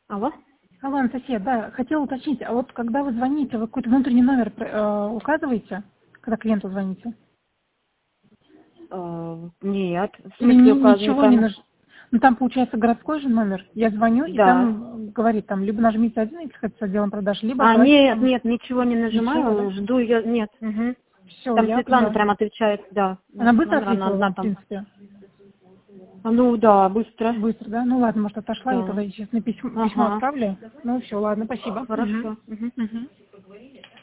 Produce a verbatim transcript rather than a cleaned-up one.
Алло? Алло, Анастасия, да, хотела уточнить, а вот когда вы звоните, вы какой-то внутренний номер э, указываете, когда клиенту звоните? Э, нет, в Или смысле ни- указываю ничего не там. нужно? Ну, там, получается, городской же номер. Я звоню, и Да. там говорит, там, либо нажмите один, если хотите с отделом продаж, либо А, говорите нет, там нет, ничего не ничего, да? нажимаю, жду ее, нет. Угу. Все, Там я Светлана поняла. прям отвечает, да. Она быстро Номер она ответила вам, одна в там. принципе? А, Ну да, быстро. Быстро, да? Ну ладно, может, отошла, я Да. тогда сейчас на письмо, письмо Ага. отправлю. Ну все, ладно, спасибо. Хорошо. Угу. Угу.